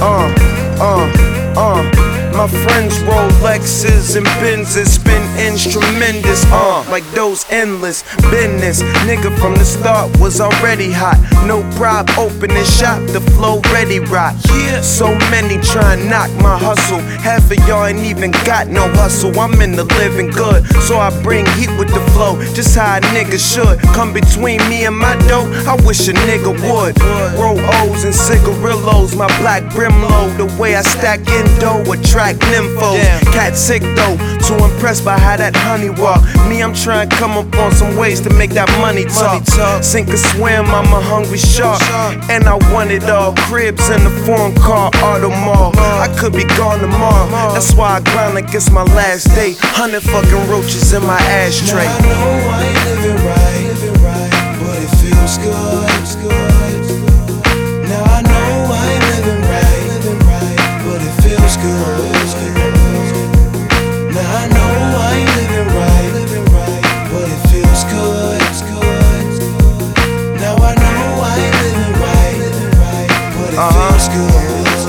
My friends roll Lexus and Benzes, spin instrumentous, like those endless business. Nigga from the start was already hot. No prop, opening shop, the flow ready rock. Yeah, so many try and knock my hustle. Half of y'all ain't even got no hustle. I'm in the living good, so I bring heat with the flow, just how a nigga should. Come between me and my dough, I wish a nigga would. Roll O's and cigarillos, my black brim low. The way I stack endo, attract nymphos. Cat sick though, too impressed by how that honey walk. Me, I'm trying to come up on some ways to make that money talk. Sink or swim, I'm a hungry shark, and I want it all. Cribs in the foreign car, auto mall. I could be gone tomorrow, that's why I grind like it's my last day. 100 fucking roaches in my ashtray. Now I know I ain't living right, but it feels good. Now I know I ain't living right, but it feels good. Now I know I ain't living right, but it feels good. Now I know I ain't living right, but it feels good.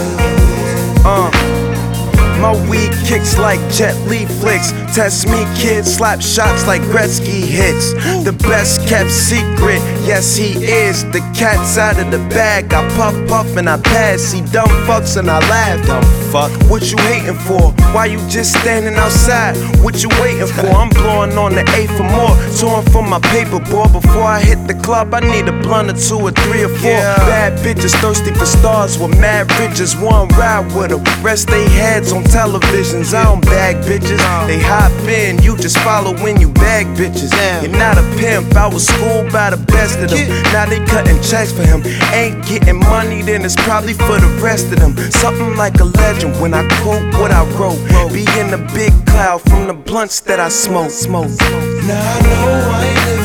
My weed kicks like Jet Li flicks. Test me, kid, slap shots like Gretzky hits. The best kept secret, yes he is. The cat's out of the bag, I puff and I pass. He dumb fucks and I laugh. Dumb fuck, what you hating for? Why you just standing outside? What you waiting for? I'm blowing on the 8 for more, touring for my paper boy. Before I hit the club, I need a blunt or 2 or 3 or 4. Bad bitches thirsty for stars with mad riches. One ride with them, rest they heads on televisions. I don't bag bitches, they hop in, you just follow when you bag bitches. You're not a pimp, I was schooled by the best of them. Now they cutting checks for him. Ain't getting money, then it's probably for the rest of them. Something like a legend when I quote what I wrote. Be in a big cloud from the blunts that I smoke. Now I know I ain't living